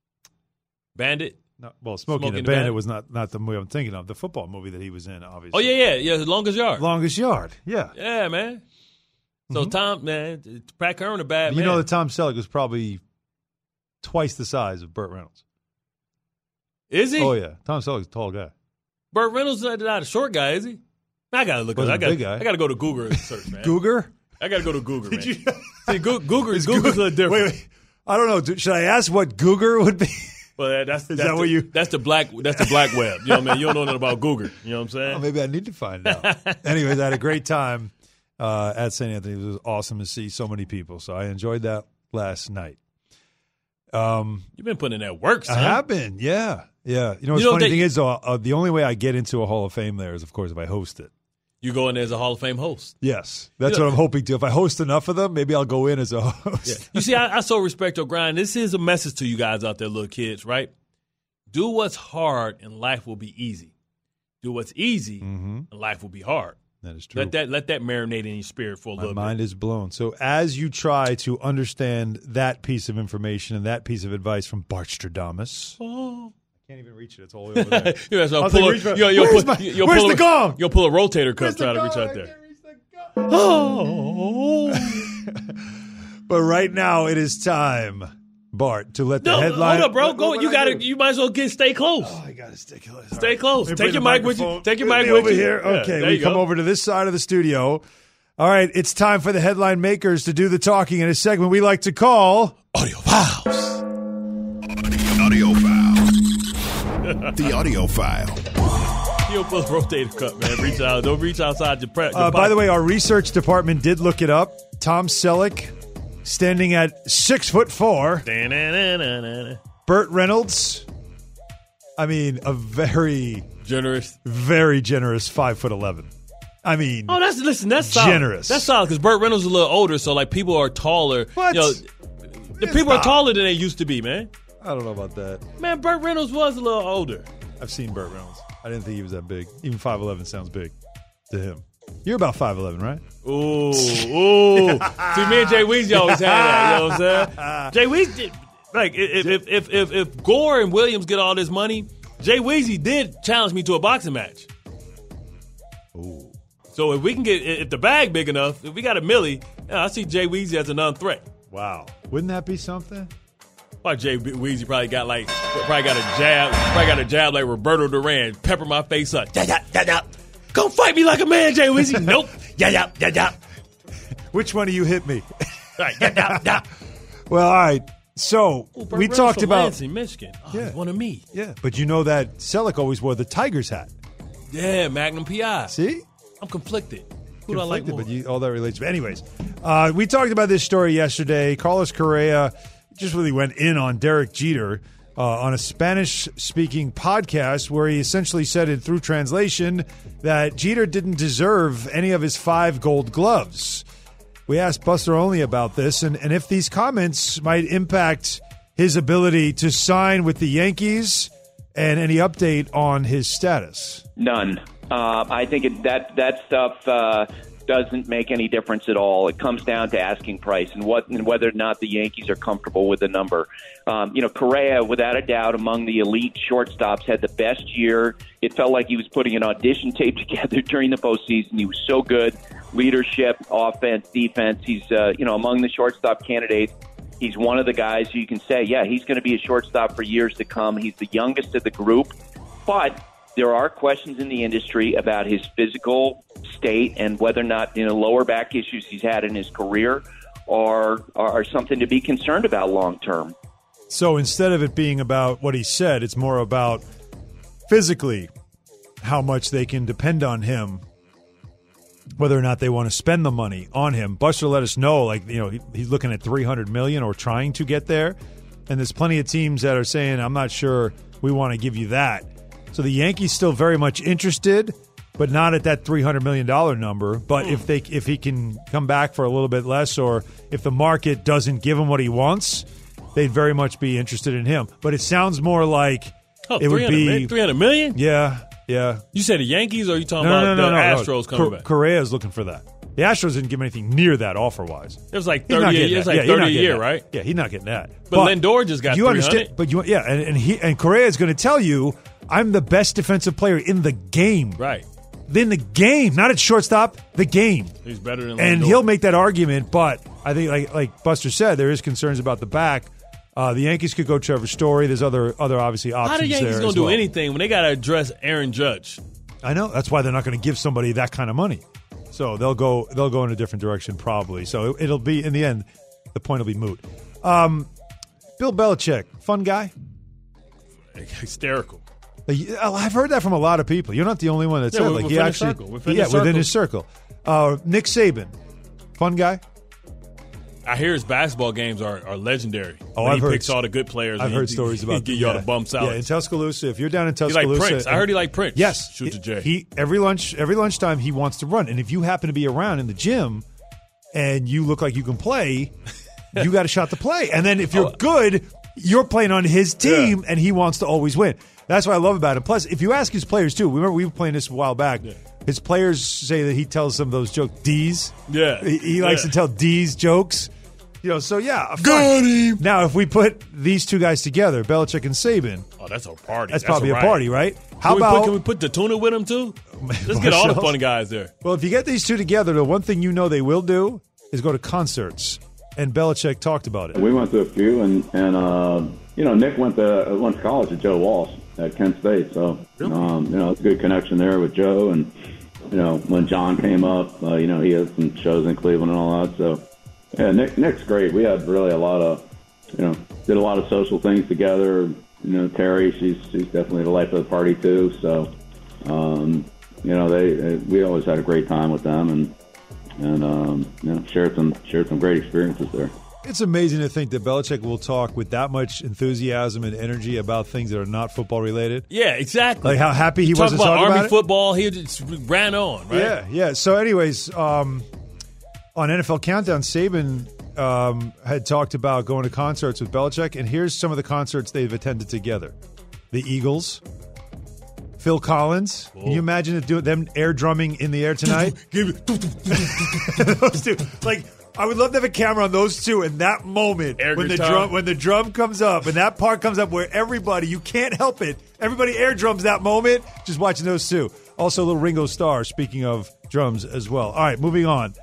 [SPEAKER 4] Bandit.
[SPEAKER 2] No, well, Smoking,
[SPEAKER 4] Smoking
[SPEAKER 2] the
[SPEAKER 4] the
[SPEAKER 2] Bandit
[SPEAKER 4] Bandit?
[SPEAKER 2] was not, not the movie I'm thinking of. The football movie that he was in, obviously.
[SPEAKER 4] Oh yeah, yeah, yeah. Longest yard.
[SPEAKER 2] Longest Yard. Yeah.
[SPEAKER 4] Yeah, man. So
[SPEAKER 2] Mm-hmm.
[SPEAKER 4] Tom, man, Pat Kerwin a bad
[SPEAKER 2] You
[SPEAKER 4] man.
[SPEAKER 2] know that Tom Selleck was probably twice the size of Burt Reynolds.
[SPEAKER 4] Is he?
[SPEAKER 2] Oh yeah, Tom Selleck's a tall guy.
[SPEAKER 4] Burt Reynolds is not a short guy, is he? I gotta look. At,
[SPEAKER 2] Wasn't
[SPEAKER 4] I
[SPEAKER 2] a
[SPEAKER 4] got.
[SPEAKER 2] big guy.
[SPEAKER 4] I gotta go to Google and search, man.
[SPEAKER 2] Googer.
[SPEAKER 4] I gotta go to Google, man.
[SPEAKER 2] you-
[SPEAKER 4] See, Go- Google,
[SPEAKER 2] Is
[SPEAKER 4] Google's
[SPEAKER 2] Googer-
[SPEAKER 4] a little different.
[SPEAKER 2] Wait, wait. I don't know. Do- Should I ask what Googer would be?
[SPEAKER 4] Well, that- that's
[SPEAKER 2] Is
[SPEAKER 4] that's
[SPEAKER 2] that
[SPEAKER 4] the,
[SPEAKER 2] what you-
[SPEAKER 4] That's the black. That's the black web. You know what I mean? You don't know nothing about Google. You know what I'm saying?
[SPEAKER 2] Oh, maybe I need to find out. Anyways, I had a great time uh, at Saint Anthony. It was awesome to see so many people. So I enjoyed that last night. Um,
[SPEAKER 4] You've been putting in that work, son.
[SPEAKER 2] I have been, yeah, yeah. You know, what's
[SPEAKER 4] You know,
[SPEAKER 2] funny
[SPEAKER 4] they-
[SPEAKER 2] thing is, though, uh, the only way I get into a Hall of Fame there is, of course, if I host it.
[SPEAKER 4] You go in there as a Hall of Fame host.
[SPEAKER 2] Yes, that's
[SPEAKER 4] You know-
[SPEAKER 2] what I'm hoping to. If I host enough of them, maybe I'll go in as a host.
[SPEAKER 4] You see, I, I so respect your grind. This is a message to you guys out there, little kids, right? Do what's hard, and life will be easy. Do what's easy,
[SPEAKER 2] Mm-hmm.
[SPEAKER 4] and life will be hard.
[SPEAKER 2] That is true.
[SPEAKER 4] Let that let that marinate in your spirit for a
[SPEAKER 2] My
[SPEAKER 4] little
[SPEAKER 2] mind
[SPEAKER 4] bit.
[SPEAKER 2] is blown. So as you try to understand that piece of information and that piece of advice from Bartstradamus,
[SPEAKER 4] Oh.
[SPEAKER 2] I can't even reach it. It's all the way over there.
[SPEAKER 4] You know, so
[SPEAKER 2] I was
[SPEAKER 4] pull
[SPEAKER 2] like,
[SPEAKER 4] a-
[SPEAKER 2] reach for-
[SPEAKER 4] you'll- you'll
[SPEAKER 2] Where's
[SPEAKER 4] pull-
[SPEAKER 2] my-
[SPEAKER 4] you'll
[SPEAKER 2] where's
[SPEAKER 4] pull
[SPEAKER 2] the
[SPEAKER 4] a-
[SPEAKER 2] gong?
[SPEAKER 4] You'll pull a rotator cuff
[SPEAKER 2] Where's the
[SPEAKER 4] try to
[SPEAKER 2] gong?
[SPEAKER 4] reach out
[SPEAKER 2] I
[SPEAKER 4] there.
[SPEAKER 2] can't reach the gong.
[SPEAKER 4] Oh.
[SPEAKER 2] But right now it is time, Bart, to let the
[SPEAKER 4] No,
[SPEAKER 2] headline.
[SPEAKER 4] hold up, bro.
[SPEAKER 2] What-
[SPEAKER 4] Go.
[SPEAKER 2] what
[SPEAKER 4] You
[SPEAKER 2] would I
[SPEAKER 4] gotta.
[SPEAKER 2] do?
[SPEAKER 4] You might as well get stay close.
[SPEAKER 2] Oh, I gotta stay close.
[SPEAKER 4] Stay
[SPEAKER 2] All
[SPEAKER 4] close.
[SPEAKER 2] Let me
[SPEAKER 4] Take
[SPEAKER 2] bring
[SPEAKER 4] your
[SPEAKER 2] the
[SPEAKER 4] mic with you.
[SPEAKER 2] microphone.
[SPEAKER 4] Take your
[SPEAKER 2] Let
[SPEAKER 4] mic
[SPEAKER 2] me
[SPEAKER 4] with
[SPEAKER 2] over
[SPEAKER 4] you.
[SPEAKER 2] here.
[SPEAKER 4] Yeah,
[SPEAKER 2] Okay,
[SPEAKER 4] there
[SPEAKER 2] we
[SPEAKER 4] you
[SPEAKER 2] come
[SPEAKER 4] go.
[SPEAKER 2] over to this side of the studio. All right, it's time for the headline makers to do the talking in a segment we like to call
[SPEAKER 1] Audio Files. Audio File. The Audio File.
[SPEAKER 4] You don't put a rotator cup, man. Reach out. Don't reach outside your prep.
[SPEAKER 2] Uh, by the way, our research department did look it up. Tom Selleck, standing at six foot four. Burt Reynolds, I mean, a very,
[SPEAKER 4] generous.
[SPEAKER 2] very generous five foot eleven. I mean,
[SPEAKER 4] Oh, that's listen. That's solid.
[SPEAKER 2] Generous.
[SPEAKER 4] That's solid because Burt Reynolds is a little older, so like people are taller.
[SPEAKER 2] What?
[SPEAKER 4] You know, the people
[SPEAKER 2] Stop.
[SPEAKER 4] are taller than they used to be, man.
[SPEAKER 2] I don't know about that.
[SPEAKER 4] Man, Burt Reynolds was a little older.
[SPEAKER 2] I've seen Burt Reynolds. I didn't think he was that big. Even five eleven sounds big to him. You're about five eleven, right?
[SPEAKER 4] Ooh, ooh. See, me and Jay Weezy always had that. You know what I'm saying? Jay Weezy, like, if if, if if if Gore and Williams get all this money, Jay Weezy did challenge me to a boxing match.
[SPEAKER 2] Ooh.
[SPEAKER 4] So if we can get, if the bag big enough, if we got a millie, yeah, I see Jay Weezy as a non-threat.
[SPEAKER 2] Wow. Wouldn't that be something?
[SPEAKER 4] Why Jay Weezy probably got like, probably got a jab, probably got a jab like Roberto Duran, pepper my face up. Yeah, yeah, yeah, yeah. Come fight me like a man, Jay Weezy. Nope. Yeah, yeah, yeah, yeah.
[SPEAKER 2] Which one of you hit me?
[SPEAKER 4] Right, yeah, yeah, yeah.
[SPEAKER 2] Well, all right. So
[SPEAKER 4] Ooh, Burt
[SPEAKER 2] we
[SPEAKER 4] Reynolds
[SPEAKER 2] talked
[SPEAKER 4] from
[SPEAKER 2] about
[SPEAKER 4] Lansing, Michigan. Oh,
[SPEAKER 2] Yeah.
[SPEAKER 4] he's one of me.
[SPEAKER 2] yeah, but you know that Selleck always wore the Tigers hat.
[SPEAKER 4] Yeah, Magnum P I.
[SPEAKER 2] See?
[SPEAKER 4] I'm conflicted. Who do I like
[SPEAKER 2] Conflicted,
[SPEAKER 4] more?
[SPEAKER 2] but you, all that relates. But anyways, uh, we talked about this story yesterday. Carlos Correa just really went in on Derek Jeter uh, on a Spanish-speaking podcast where he essentially said it through translation that Jeter didn't deserve any of his five gold gloves. We asked Buster Olney about this and, and if these comments might impact his ability to sign with the Yankees and any update on his status.
[SPEAKER 7] None. Uh, I think it, that that stuff uh, doesn't make any difference at all. It comes down to asking price and what and whether or not the Yankees are comfortable with the number. Um, you know, Correa, without a doubt, among the elite shortstops, had the best year. It felt like he was putting an audition tape together during the postseason. He was so good. Leadership, offense, defense. He's uh, you know among the shortstop candidates. He's one of the guys who you can say, yeah, he's going to be a shortstop for years to come. He's the youngest of the group, but there are questions in the industry about his physical state and whether or not, you know, lower back issues he's had in his career are are something to be concerned about long term.
[SPEAKER 2] So instead of it being about what he said, it's more about physically how much they can depend on him, whether or not they want to spend the money on him. Buster let us know, like, you know, he, he's looking at three hundred million dollars or trying to get there. And there's plenty of teams that are saying, I'm not sure we want to give you that. So the Yankees still very much interested, but not at that three hundred million dollars number. But if they if he can come back for a little bit less, or if the market doesn't give him what he wants, they'd very much be interested in him. But it sounds more like
[SPEAKER 4] Oh,
[SPEAKER 2] it would be
[SPEAKER 4] three hundred million?
[SPEAKER 2] Yeah, yeah.
[SPEAKER 4] You said the Yankees, or are you talking
[SPEAKER 2] No,
[SPEAKER 4] about
[SPEAKER 2] no, no,
[SPEAKER 4] the
[SPEAKER 2] no, no.
[SPEAKER 4] Astros coming
[SPEAKER 2] Cor-
[SPEAKER 4] back?
[SPEAKER 2] Correa's looking for that. The Astros didn't give him anything near that offer-wise.
[SPEAKER 4] It was like
[SPEAKER 2] He's not
[SPEAKER 4] thirty.
[SPEAKER 2] getting
[SPEAKER 4] It was
[SPEAKER 2] that.
[SPEAKER 4] like
[SPEAKER 2] Yeah, he's not
[SPEAKER 4] thirty a
[SPEAKER 2] getting
[SPEAKER 4] year,
[SPEAKER 2] that.
[SPEAKER 4] right?
[SPEAKER 2] Yeah, he's not getting that.
[SPEAKER 4] But Lindor just got
[SPEAKER 2] you understand.
[SPEAKER 4] three hundred.
[SPEAKER 2] But you, yeah, and, and he and Correa is going to tell you, I'm the best defensive player in the game.
[SPEAKER 4] Right.
[SPEAKER 2] In the game, not at shortstop. The game.
[SPEAKER 4] He's better than
[SPEAKER 2] And
[SPEAKER 4] Lindor.
[SPEAKER 2] he'll make that argument. But I think, like like Buster said, there is concerns about the back. Uh, the Yankees could go Trevor Story. There's other other obviously options.
[SPEAKER 4] How the Yankees
[SPEAKER 2] there
[SPEAKER 4] gonna
[SPEAKER 2] as
[SPEAKER 4] do
[SPEAKER 2] well.
[SPEAKER 4] anything when they got to address Aaron Judge?
[SPEAKER 2] I know that's why they're not going to give somebody that kind of money. So they'll go they'll go in a different direction probably. So it'll be in the end, the point will be moot. Um, Bill Belichick, fun guy.
[SPEAKER 4] Hysterical.
[SPEAKER 2] I've heard that from a lot of people. You're not the only one that
[SPEAKER 4] Yeah,
[SPEAKER 2] said
[SPEAKER 4] we're-
[SPEAKER 2] like he
[SPEAKER 4] within
[SPEAKER 2] actually
[SPEAKER 4] his circle. Within
[SPEAKER 2] yeah
[SPEAKER 4] his
[SPEAKER 2] within
[SPEAKER 4] circle.
[SPEAKER 2] his circle. Uh, Nick Saban, fun guy.
[SPEAKER 4] I hear his basketball games are, are legendary.
[SPEAKER 2] Oh,
[SPEAKER 4] when
[SPEAKER 2] I've
[SPEAKER 4] he
[SPEAKER 2] heard
[SPEAKER 4] picks all the good players.
[SPEAKER 2] I've
[SPEAKER 4] and
[SPEAKER 2] heard
[SPEAKER 4] he,
[SPEAKER 2] stories
[SPEAKER 4] he,
[SPEAKER 2] about
[SPEAKER 4] he give you all
[SPEAKER 2] yeah.
[SPEAKER 4] the bum salads.
[SPEAKER 2] Yeah, in Tuscaloosa. If you're down in
[SPEAKER 4] He like
[SPEAKER 2] Tuscaloosa,
[SPEAKER 4] Prince. I heard he like Prince.
[SPEAKER 2] Yes,
[SPEAKER 4] Shoot to Jay.
[SPEAKER 2] He every lunch every lunchtime he wants to run, and if you happen to be around in the gym and you look like you can play, you got a shot to play. And then if you're
[SPEAKER 4] Oh.
[SPEAKER 2] good, you're playing on his team,
[SPEAKER 4] Yeah.
[SPEAKER 2] and he wants to always win. That's what I love about him. Plus, if you ask his players too, remember we were playing this a while back.
[SPEAKER 4] Yeah.
[SPEAKER 2] His players say that he tells some of those jokes. D's.
[SPEAKER 4] Yeah.
[SPEAKER 2] He, he likes
[SPEAKER 4] Yeah.
[SPEAKER 2] to tell D's jokes. You know, so yeah, fun.
[SPEAKER 1] Got him.
[SPEAKER 2] Now, if we put these two guys together, Belichick and Saban,
[SPEAKER 4] Oh, that's a party.
[SPEAKER 2] that's, probably a,
[SPEAKER 4] riot.
[SPEAKER 2] party, right? How
[SPEAKER 4] Can we,
[SPEAKER 2] about
[SPEAKER 4] put, can we put the tuna with him too? Let's get all the
[SPEAKER 2] Marshall?
[SPEAKER 4] fun guys there.
[SPEAKER 2] Well, if you get these two together, the one thing you know they will do is go to concerts. and Belichick talked about it.
[SPEAKER 8] We went to a few, and, and uh, you know, Nick went to went to college with Joe Walsh at Kent State, so um, you know, it's a good connection there with Joe. And you know, when John came up, uh, you know, he had some shows in Cleveland and all that. So yeah, Nick Nick's great. We had really a lot of, you know, did a lot of social things together. You know, Terry, she's she's definitely the life of the party too. So um, you know, they, they we always had a great time with them, and and um, you know, shared some shared some great experiences there.
[SPEAKER 2] It's amazing to think that Belichick will talk with that much enthusiasm and energy about things that are not football related.
[SPEAKER 4] Yeah, exactly.
[SPEAKER 2] Like how happy he
[SPEAKER 4] Talk
[SPEAKER 2] was to
[SPEAKER 4] about
[SPEAKER 2] talk
[SPEAKER 4] Army
[SPEAKER 2] about it.
[SPEAKER 4] football. He just ran on, right?
[SPEAKER 2] Yeah, yeah. So, anyways, um, on N F L Countdown, Saban um, had talked about going to concerts with Belichick, and here's some of the concerts they've attended together: the Eagles, Phil Collins. Whoa. Can you imagine it doing them air drumming in the air tonight? Those two, like. I would love to have a camera on those two in that moment
[SPEAKER 4] air
[SPEAKER 2] when
[SPEAKER 4] guitar.
[SPEAKER 2] the drum when the drum comes up and that part comes up where everybody, you can't help it. Everybody air drums that moment. Just watching those two. Also, a little Ringo Starr, speaking of drums as well. All right, moving on.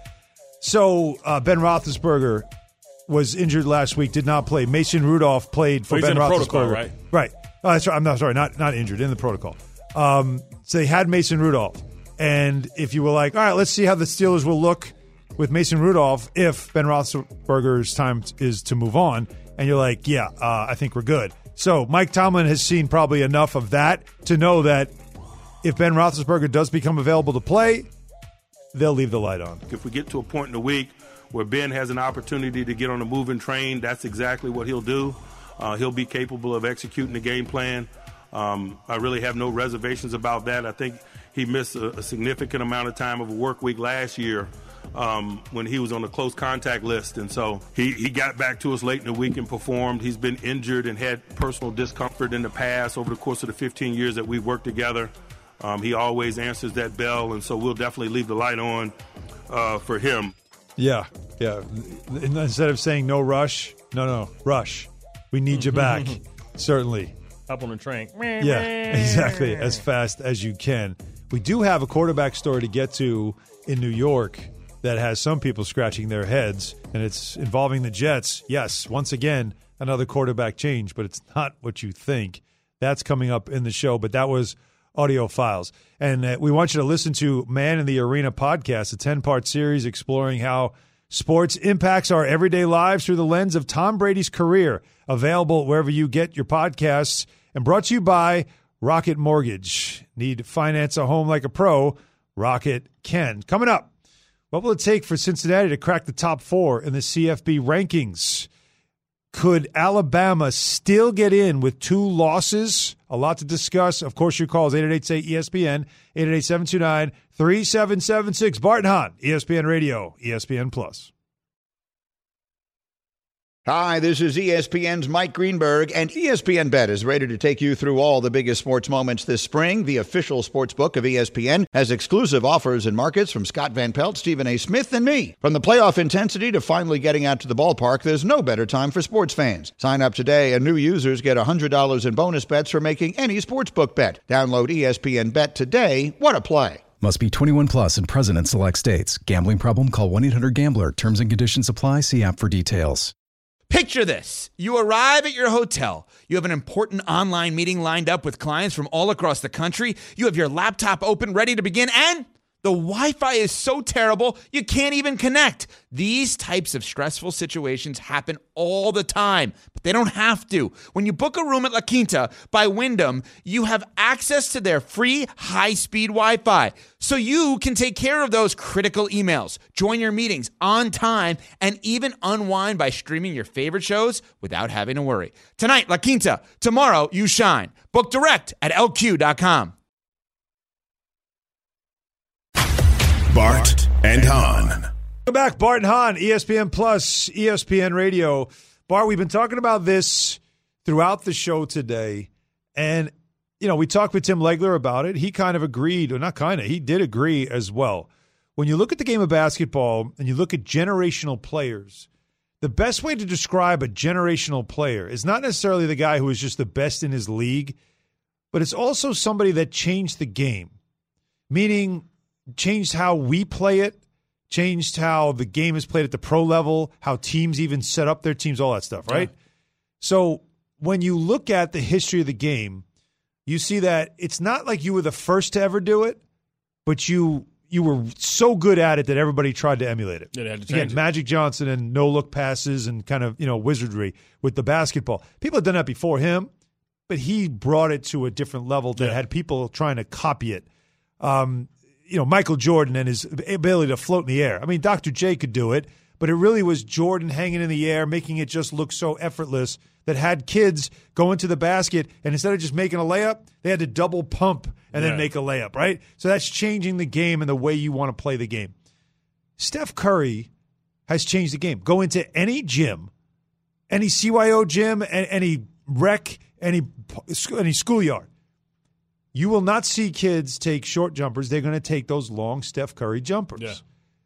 [SPEAKER 2] So uh, Ben Roethlisberger was injured last week, did not play. Mason Rudolph played for
[SPEAKER 4] oh, he's
[SPEAKER 2] Ben
[SPEAKER 4] in the
[SPEAKER 2] Roethlisberger.
[SPEAKER 4] Protocol, right?
[SPEAKER 2] Right. Oh, that's right. I'm not sorry, not not injured, in the protocol. Um, so they had Mason Rudolph. And if you were like, all right, let's see how the Steelers will look with Mason Rudolph if Ben Roethlisberger's time is to move on, and you're like, yeah, uh, I think we're good. So Mike Tomlin has seen probably enough of that to know that if Ben Roethlisberger does become available to play, they'll leave the light on.
[SPEAKER 9] If we get to a point in the week where Ben has an opportunity to get on a moving train, that's exactly what he'll do. Uh, he'll be capable of executing the game plan. Um, I really have no reservations about that. I think he missed a, a significant amount of time of a work week last year um, when he was on the close contact list. And so he, he got back to us late in the week and performed. He's been injured and had personal discomfort in the past over the course of the fifteen years that we've worked together. Um, he always answers that bell, and so we'll definitely leave the light on uh, for him.
[SPEAKER 2] Yeah, yeah. Instead of saying no rush, no, no, rush. We need you back, certainly.
[SPEAKER 4] Up on the train.
[SPEAKER 2] Yeah, exactly, as fast as you can. We do have a quarterback story to get to in New York that has some people scratching their heads, and it's involving the Jets. Yes, once again, another quarterback change, but it's not what you think. That's coming up in the show, but that was Audio Files. And uh, we want you to listen to Man in the Arena podcast, a ten-part series exploring how sports impacts our everyday lives through the lens of Tom Brady's career. Available wherever you get your podcasts and brought to you by Rocket Mortgage. Need to finance a home like a pro? Rocket can. Coming up, what will it take for Cincinnati to crack the top four in the C F B rankings? Could Alabama still get in with two losses? A lot to discuss. Of course, your calls, eight eight eight, say E S P N, eight eight eight, seven two nine, three seven seven six. Bart and Hahn, E S P N Radio, E S P N Plus.
[SPEAKER 10] Hi, this is E S P N's Mike Greenberg, and E S P N Bet is ready to take you through all the biggest sports moments this spring. The official sports book of E S P N has exclusive offers and markets from Scott Van Pelt, Stephen A. Smith, and me. From the playoff intensity to finally getting out to the ballpark, there's no better time for sports fans. Sign up today, and new users get one hundred dollars in bonus bets for making any sportsbook bet. Download E S P N Bet today. What a play.
[SPEAKER 5] Must be twenty-one plus and present in select states. Gambling problem? Call one eight hundred gambler. Terms and conditions apply. See app for details.
[SPEAKER 11] Picture this. You arrive at your hotel. You have an important online meeting lined up with clients from all across the country. You have your laptop open, ready to begin, and the Wi-Fi is so terrible, you can't even connect. These types of stressful situations happen all the time, but they don't have to. When you book a room at La Quinta by Wyndham, you have access to their free high-speed Wi-Fi, so you can take care of those critical emails, join your meetings on time, and even unwind by streaming your favorite shows without having to worry. Tonight, La Quinta. Tomorrow, you shine. Book direct at L Q dot com.
[SPEAKER 1] Bart and Hahn.
[SPEAKER 2] Welcome back, Bart and Hahn, E S P N Plus, E S P N Radio. Bart, we've been talking about this throughout the show today, and, you know, we talked with Tim Legler about it. He kind of agreed, or not kind of, he did agree as well. When you look at the game of basketball and you look at generational players, the best way to describe a generational player is not necessarily the guy who is just the best in his league, but it's also somebody that changed the game, meaning changed how we play it, changed how the game is played at the pro level, how teams even set up their teams, all that stuff, right? Yeah. So when you look at the history of the game, you see that it's not like you were the first to ever do it, but you you were so good at it that everybody tried to emulate it.
[SPEAKER 4] Yeah, they had to change
[SPEAKER 2] Again,
[SPEAKER 4] it.
[SPEAKER 2] Magic Johnson and no-look passes and kind of, you know, wizardry with the basketball. People had done that before him, but he brought it to a different level that
[SPEAKER 4] Yeah.
[SPEAKER 2] had people trying to copy it. Um, you know, Michael Jordan and his ability to float in the air. I mean, Doctor J could do it, but it really was Jordan hanging in the air, making it just look so effortless that had kids go into the basket, and instead of just making a layup, they had to double pump and
[SPEAKER 4] Yeah.
[SPEAKER 2] then make a layup, right? So that's changing the game and the way you want to play the game. Steph Curry has changed the game. Go into any gym, any C Y O gym, a- any rec, any any schoolyard. You will not see kids take short jumpers. They're going to take those long Steph Curry jumpers.
[SPEAKER 4] Yeah.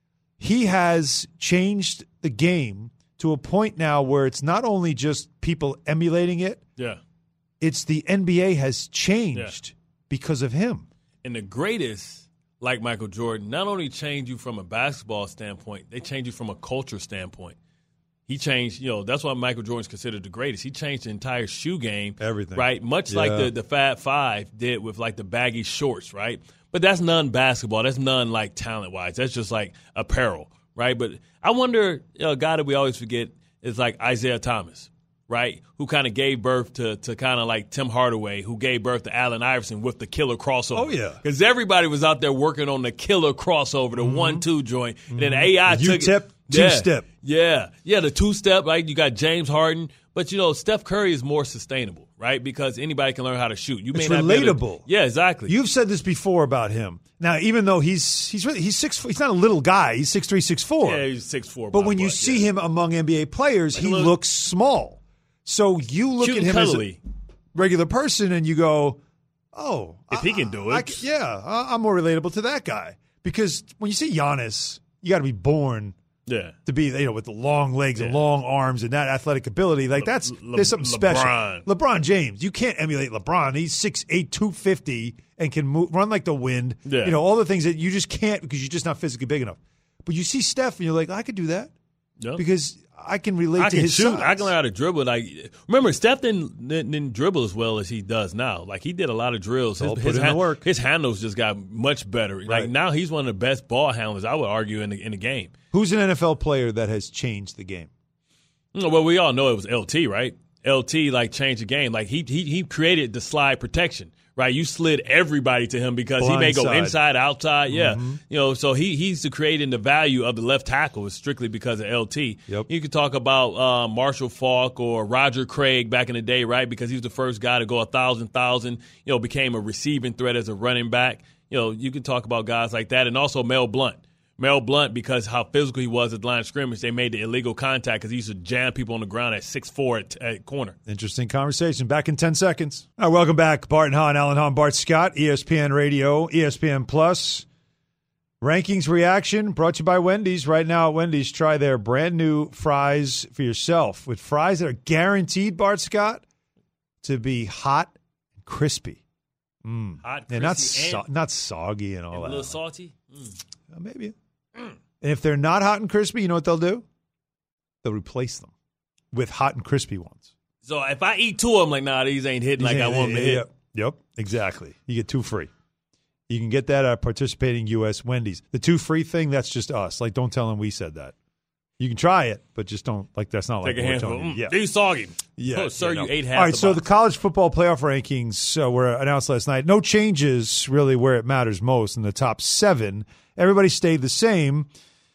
[SPEAKER 2] He has changed the game to a point now where it's not only just people emulating it,
[SPEAKER 4] Yeah.
[SPEAKER 2] it's the N B A has changed because of him.
[SPEAKER 4] And the greatest, like Michael Jordan, not only change you from a basketball standpoint, they change you from a culture standpoint. He changed, you know, that's why Michael Jordan's considered the greatest. He changed the entire shoe game.
[SPEAKER 2] Everything.
[SPEAKER 4] Right? Much like
[SPEAKER 2] Yeah.
[SPEAKER 4] the, the Fab Five did with, like, the baggy shorts, right? But that's non-basketball. That's none, like, talent-wise. That's just, like, apparel, right? But I wonder, you know, a guy that we always forget is, like, Isaiah Thomas, right, who kind of gave birth to, to kind of like Tim Hardaway, who gave birth to Allen Iverson with the killer crossover.
[SPEAKER 2] Oh, yeah.
[SPEAKER 4] Because everybody was out there working on the killer crossover, the
[SPEAKER 2] Mm-hmm.
[SPEAKER 4] one two joint. And then A I
[SPEAKER 2] The
[SPEAKER 4] took
[SPEAKER 2] U-tip,
[SPEAKER 4] it. Yeah.
[SPEAKER 2] two-step.
[SPEAKER 4] Yeah. Yeah, the two-step, right? You got James Harden. But, you know, Steph Curry is more sustainable, right? Because anybody can learn how to shoot. You may
[SPEAKER 2] It's
[SPEAKER 4] not be able to-
[SPEAKER 2] relatable.
[SPEAKER 4] yeah, exactly.
[SPEAKER 2] You've said this before about him. Now, even though he's he's really, he's six, he's not a little guy. He's six three, six four.
[SPEAKER 4] yeah, he's six four.
[SPEAKER 2] But when you see him among N B A players, he
[SPEAKER 4] look-
[SPEAKER 2] looks small. So you look
[SPEAKER 4] Cute
[SPEAKER 2] at
[SPEAKER 4] and
[SPEAKER 2] him as a
[SPEAKER 4] cuddly.
[SPEAKER 2] regular person, and you go, "Oh,
[SPEAKER 4] If he can do
[SPEAKER 2] I-
[SPEAKER 4] it.
[SPEAKER 2] I- yeah, I- I'm more relatable to that guy." Because when you see Giannis, you got to be born
[SPEAKER 4] Yeah.
[SPEAKER 2] to be, you know, with the long legs and
[SPEAKER 4] Yeah.
[SPEAKER 2] long arms and that athletic ability. Like that's
[SPEAKER 4] Le-
[SPEAKER 2] there's something special.
[SPEAKER 4] LeBron.
[SPEAKER 2] LeBron James, you can't emulate LeBron. He's six eight, two fifty and can move, run like the wind.
[SPEAKER 4] Yeah.
[SPEAKER 2] You know, all the things that you just can't because you're just not physically big enough. But you see Steph and you're like, I could do that
[SPEAKER 4] Yeah.
[SPEAKER 2] because I can relate
[SPEAKER 4] I
[SPEAKER 2] to
[SPEAKER 4] can
[SPEAKER 2] his
[SPEAKER 4] shoot.
[SPEAKER 2] size.
[SPEAKER 4] I can learn how to dribble. Like, remember, Steph didn't, didn't, didn't dribble as well as he does now. Like, he did a lot of drills.
[SPEAKER 2] All
[SPEAKER 4] His,
[SPEAKER 2] put
[SPEAKER 4] his,
[SPEAKER 2] in the
[SPEAKER 4] hand-
[SPEAKER 2] work.
[SPEAKER 4] his handles just got much better.
[SPEAKER 2] Right.
[SPEAKER 4] Like, now he's one of the best ball handlers, I would argue, in the, in the game.
[SPEAKER 2] Who's an N F L player that has changed the game?
[SPEAKER 4] Well, we all know it was L T, right? L T, like, changed the game. Like, he he, he created the slide protection. Right, you slid everybody to him because he may go
[SPEAKER 2] Blindside.
[SPEAKER 4] inside, outside. Yeah,
[SPEAKER 2] Mm-hmm.
[SPEAKER 4] you know, so he he's creating the value of the left tackle is strictly because of L T.
[SPEAKER 2] Yep.
[SPEAKER 4] You could talk about uh, Marshall Faulk or Roger Craig back in the day, right? Because he was the first guy to go a thousand thousand. You know, became a receiving threat as a running back. You know, you can talk about guys like that, and also Mel Blount. Mel Blount, because how physical he was at the line of scrimmage, they made the illegal contact because he used to jam people on the ground at six four at, at corner.
[SPEAKER 2] Interesting conversation. Back in ten seconds. All right, welcome back. Barton Hahn, Alan Hahn, Bart Scott, E S P N Radio, E S P N Plus. Rankings reaction brought to you by Wendy's. Right now at Wendy's, try their brand new fries for yourself with fries that are guaranteed, Bart Scott, to be hot and crispy. Mm.
[SPEAKER 4] Hot,
[SPEAKER 2] And not,
[SPEAKER 4] crispy,
[SPEAKER 2] so-
[SPEAKER 4] and-
[SPEAKER 2] not soggy and all
[SPEAKER 4] And a
[SPEAKER 2] that.
[SPEAKER 4] little salty. Mm.
[SPEAKER 2] Uh, maybe. And if they're not hot and crispy, you know what they'll do? They'll replace them with hot and crispy ones.
[SPEAKER 4] So if I eat two of them, like, nah, these ain't hitting like I want them to hit.
[SPEAKER 2] Yep, yep, exactly. You get two free. You can get that at participating U S Wendy's. The two free thing, that's just us. Like, don't tell them we said that. You can try it, but just don't, like, that's not
[SPEAKER 4] Take
[SPEAKER 2] like
[SPEAKER 4] a
[SPEAKER 2] we're
[SPEAKER 4] handful.
[SPEAKER 2] telling you.
[SPEAKER 4] Mm,
[SPEAKER 2] Yeah.
[SPEAKER 4] These soggy.
[SPEAKER 2] Yeah,
[SPEAKER 4] Oh, sir,
[SPEAKER 2] yeah, no.
[SPEAKER 4] you ate half
[SPEAKER 2] All right,
[SPEAKER 4] the
[SPEAKER 2] so
[SPEAKER 4] box.
[SPEAKER 2] the college football playoff rankings uh, were announced last night. No changes really where it matters most in the top seven. Everybody stayed the same.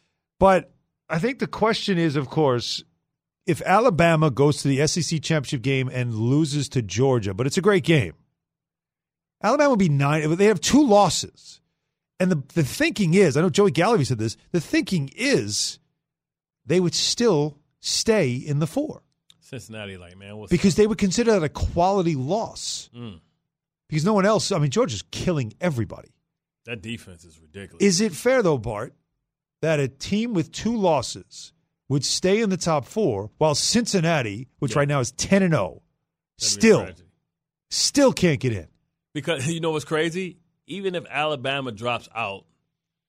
[SPEAKER 2] But I think the question is, of course, if Alabama goes to the S E C championship game and loses to Georgia, but it's a great game, Alabama will be nine. They have two losses. And the, the thinking is, I know Joey Gallery said this, the thinking is they would still stay in the four.
[SPEAKER 4] Cincinnati, like, man, what's
[SPEAKER 2] Because they would consider that a quality loss.
[SPEAKER 4] Mm.
[SPEAKER 2] Because no one else, I mean, Georgia's killing everybody.
[SPEAKER 4] that defense is ridiculous.
[SPEAKER 2] Is it fair, though, Bart, that a team with two losses would stay in the top four while Cincinnati, which
[SPEAKER 4] Yeah.
[SPEAKER 2] right now is ten and oh,
[SPEAKER 4] That'd be a
[SPEAKER 2] still,
[SPEAKER 4] tragedy.
[SPEAKER 2] still can't get in?
[SPEAKER 4] Because you know what's crazy? Even if Alabama drops out,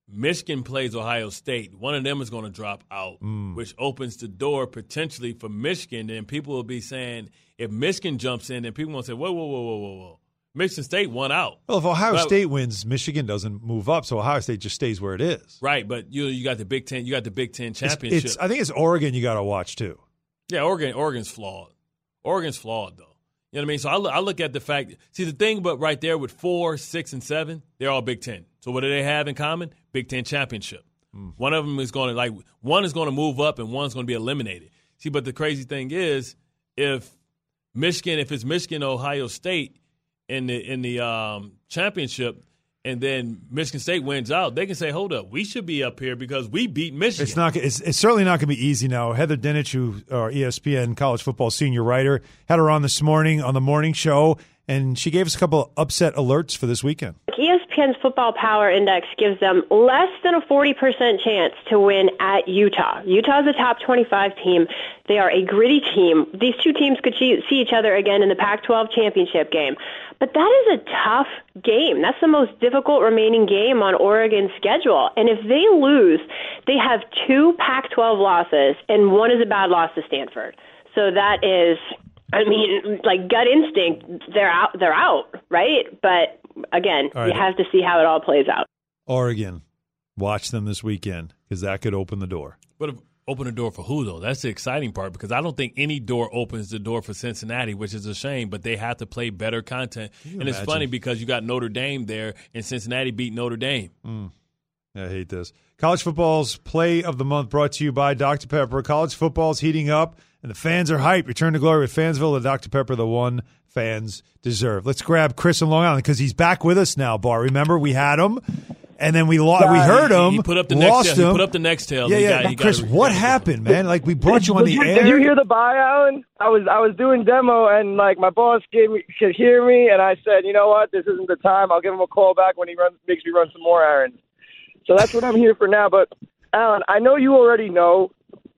[SPEAKER 4] Michigan plays Ohio State, one of them is going to drop out, mm. which opens the door potentially for Michigan. And people will be saying, if Michigan jumps in, then people will say, whoa, whoa, whoa, whoa, whoa, whoa. Michigan State won out.
[SPEAKER 2] Well, if Ohio
[SPEAKER 4] but,
[SPEAKER 2] State wins, Michigan doesn't move up, so Ohio State just stays where it is.
[SPEAKER 4] Right, but you you got the Big Ten, you got the Big Ten championship.
[SPEAKER 2] It's, it's, I think it's Oregon you got to watch too.
[SPEAKER 4] Yeah, Oregon. Oregon's flawed. Oregon's flawed though. You know what I mean? So I look, I look at the fact. See, the thing, but right there with four, six, and seven, they're all Big Ten. So what do they have in common? Big Ten championship. Mm. One of them is going to like one is going to move up, and one's going to be eliminated. See, but the crazy thing is, if Michigan, if it's Michigan, Ohio State in the in the um, championship, and then Michigan State wins out, they can say, "Hold up, we should be up here because we beat Michigan."
[SPEAKER 2] It's not. It's, it's certainly not going to be easy now. Heather Dinich, who our E S P N college football senior writer, had her on this morning on the morning show, and she gave us a couple of upset alerts for this weekend.
[SPEAKER 12] E S P N's Football Power Index gives them less than a forty percent chance to win at Utah. Utah's a top twenty-five team. They are a gritty team. These two teams could see each other again in the Pac twelve championship game. But that is a tough game. That's the most difficult remaining game on Oregon's schedule. And if they lose, they have two Pac twelve losses, and one is a bad loss to Stanford. So that is, I mean, like gut instinct, they're out, they're out, right? But again, right. You have to see how it all plays out.
[SPEAKER 2] Oregon, watch them this weekend because that could open the door.
[SPEAKER 4] But if, open the door for who, though? That's the exciting part because I don't think any door opens the door for Cincinnati, which is a shame, but they have to play better content. And imagine? It's funny because you got Notre Dame there, and Cincinnati beat Notre Dame.
[SPEAKER 2] Mm. I hate this. College football's play of the month brought to you by Doctor Pepper. College football's heating up, and the fans are hyped. Return to glory with Fansville and Doctor Pepper, the one fans deserve. Let's grab Chris in Long Island because he's back with us now, Bart. Remember, we had him. And then we lost. We heard him.
[SPEAKER 4] He put up the
[SPEAKER 2] lost
[SPEAKER 4] next.
[SPEAKER 2] Him.
[SPEAKER 4] He put up the next tail.
[SPEAKER 2] Yeah, yeah.
[SPEAKER 4] Got,
[SPEAKER 2] Chris,
[SPEAKER 4] got
[SPEAKER 2] what happened, man? Like we brought you on the
[SPEAKER 13] did
[SPEAKER 2] air.
[SPEAKER 13] Did you hear the buy, Alan? I was I was doing demo, and like my boss gave me could hear me, and I said, you know what, this isn't the time. I'll give him a call back when he runs makes me run some more errands. So that's what I'm here for now. But Alan, I know you already know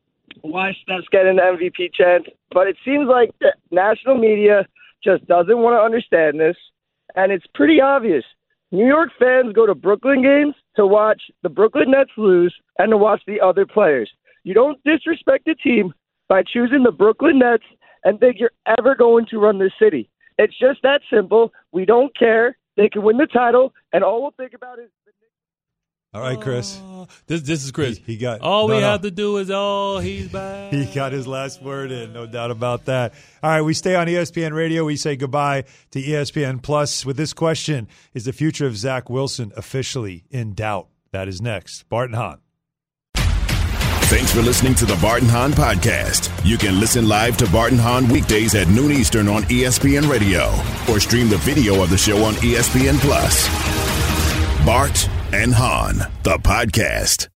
[SPEAKER 13] why Steph's getting the M V P chance, but it seems like the national media just doesn't want to understand this, and it's pretty obvious. New York fans go to Brooklyn games to watch the Brooklyn Nets lose and to watch the other players. You don't disrespect the team by choosing the Brooklyn Nets and think you're ever going to run this city. It's just that simple. We don't care. They can win the title, and all we'll think about is the Knicks.
[SPEAKER 2] All right, Chris.
[SPEAKER 4] Uh, this this is Chris.
[SPEAKER 2] He, he got
[SPEAKER 4] all
[SPEAKER 2] no,
[SPEAKER 4] we
[SPEAKER 2] no.
[SPEAKER 4] have to do is oh he's back.
[SPEAKER 2] He got his last word in, no doubt about that. All right, we stay on E S P N Radio. We say goodbye to E S P N Plus with this question: is the future of Zach Wilson officially in doubt? That is next. Bart and Hahn.
[SPEAKER 1] Thanks for listening to the Bart and Hahn podcast. You can listen live to Bart and Hahn weekdays at noon Eastern on E S P N Radio or stream the video of the show on E S P N Plus. Bart and Hahn, the podcast.